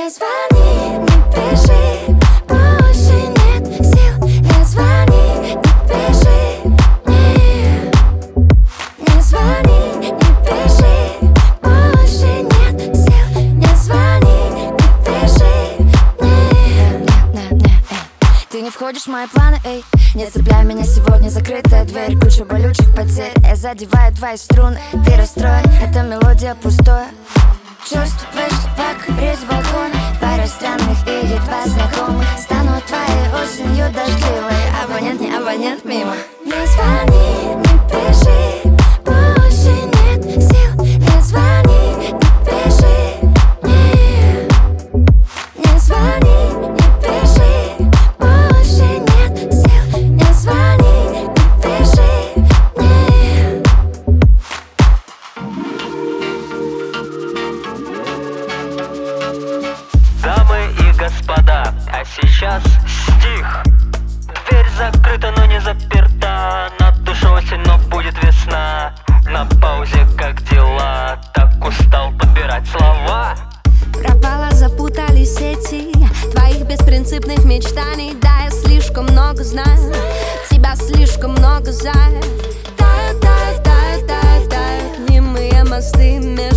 Не звони, не пиши, больше нет сил. Не звони, не пиши, не звони, не пиши, больше нет сил. Не звони, не пиши, Ты не входишь в мои планы, эй. Не цепляй меня сегодня, закрытая дверь. Куча болючих потерь, задевает твои струны. Ты расстроен, эта мелодия пустое. Чувствуешь, как бриз балкона. Пара странных и едва знакомых. Стану твоей осенью дождливой. Абонент, не абонент, мимо. Не звони, не пиши, больше нет сил. Не звони, не пиши, не звони, не пиши, больше нет сил. Не звони, не пиши, Дамы и господа, а сейчас стих. Дверь закрыта, но не заперта. Над душой осень, но будет весна. На паузе, как дела? Так устал подбирать слова. пропала, запутались сети твоих беспринципных мечтаний. Да, я слишком много знаю, тебя слишком много знаю. Тают, тают, тают, тают, тают немые мосты между